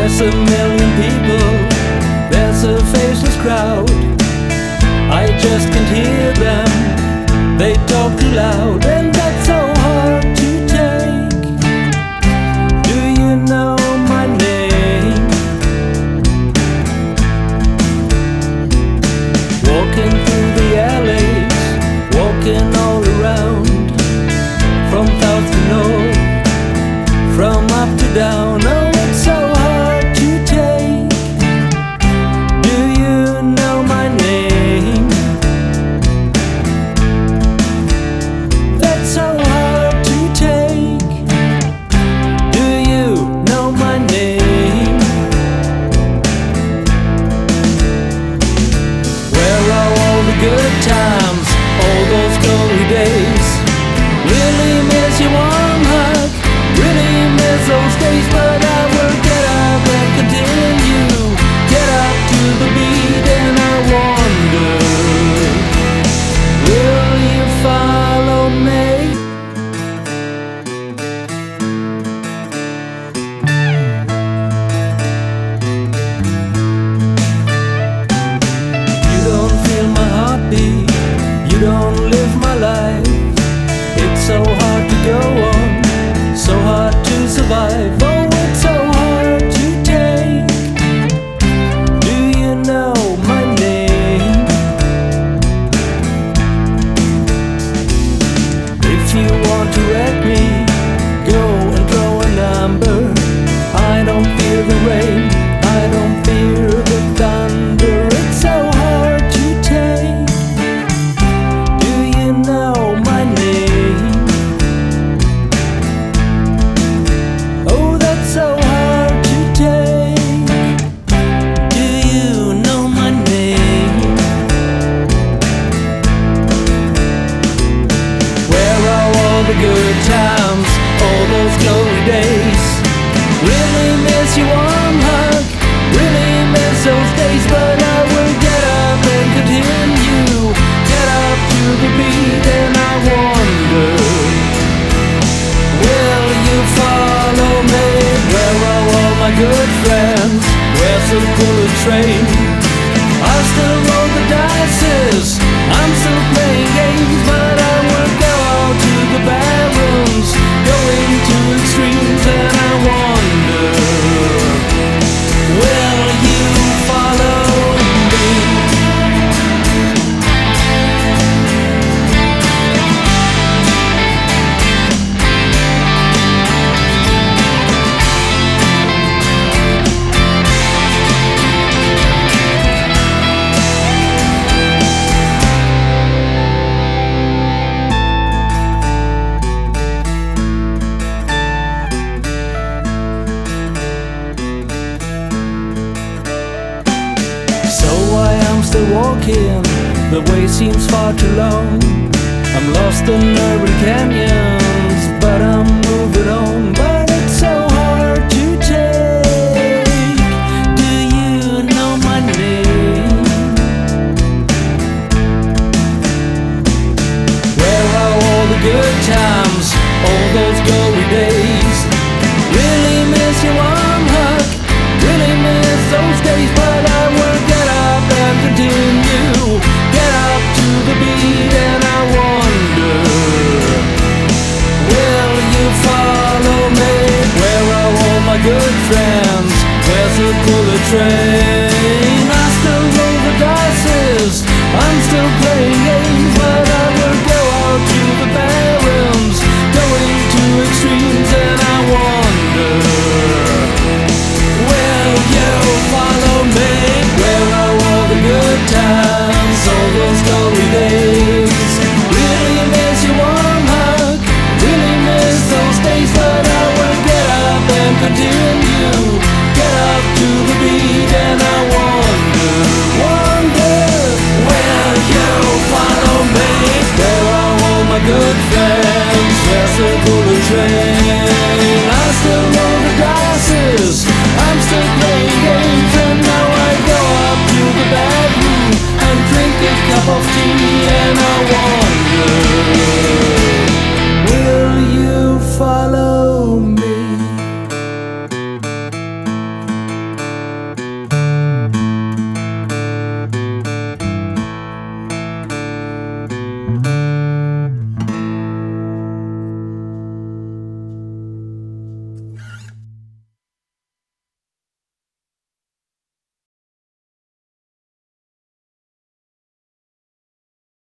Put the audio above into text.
There's a million people, there's a faceless crowd. I just can't hear them, they talk too loud, and that's so hard to take. Do you know my name? Walking through the alleys, walking all around, from south to north, from up to down. Oh, it's so hard to take. Do you know my name? That's so hard to take. Do you know my name? Where are all the good times, all those glory days? Really miss your warm hug, really miss those days, but I will get up and continue, get up to the beat, and I wonder, will you follow me? You don't feel my heartbeat, you don't live my life. It's so hard to go on, so hard to survive. Oh, it's so hard to take. Do you know my name? If you want to wreck me, go and throw a number. I don't fear the rain, I don't fear the thunder. It's so hard to take. Do you know my name? Oh, that's so hard to take. Do you know my name? Where are all the good times, all those glory days? Really miss your warm hug, really miss those days, but I will get up and continue, get up to the beat, and I wonder, will you follow me? Where are all my good friends? Where's the bullet train? I still roll the dice, I'm still playing games, but I will go out to the barrels, going to extremes, and I wonder, will you follow me? Still walking, the way seems far too long. I'm lost in urban canyons, but I'm moving on. But it's so hard to take. Do you know my name? Where are all the good times, all those glory days? Really miss your warm hug, really miss those days.